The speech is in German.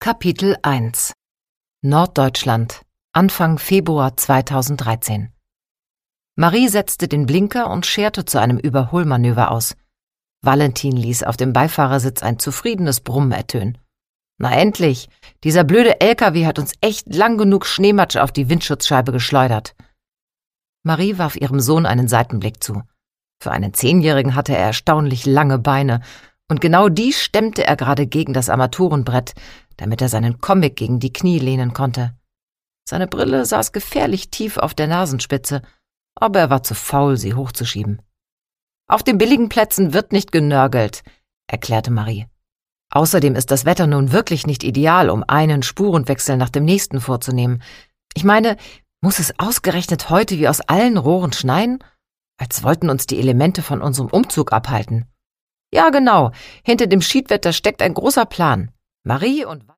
Kapitel 1 Norddeutschland, Anfang Februar 2013. Marie setzte den Blinker und scherte zu einem Überholmanöver aus. Valentin ließ auf dem Beifahrersitz ein zufriedenes Brummen ertönen. »Na endlich! Dieser blöde LKW hat uns echt lang genug Schneematsch auf die Windschutzscheibe geschleudert.« Marie warf ihrem Sohn einen Seitenblick zu. Für einen 10-Jährigen hatte er erstaunlich lange Beine, und genau die stemmte er gerade gegen das Armaturenbrett, damit er seinen Comic gegen die Knie lehnen konnte. Seine Brille saß gefährlich tief auf der Nasenspitze, aber er war zu faul, sie hochzuschieben. »Auf den billigen Plätzen wird nicht genörgelt«, erklärte Marie. »Außerdem ist das Wetter nun wirklich nicht ideal, um einen Spurenwechsel nach dem nächsten vorzunehmen. Ich meine, muss es ausgerechnet heute wie aus allen Rohren schneien? Als wollten uns die Elemente von unserem Umzug abhalten.« »Ja, genau. Hinter dem Schiedwetter steckt ein großer Plan. Marie und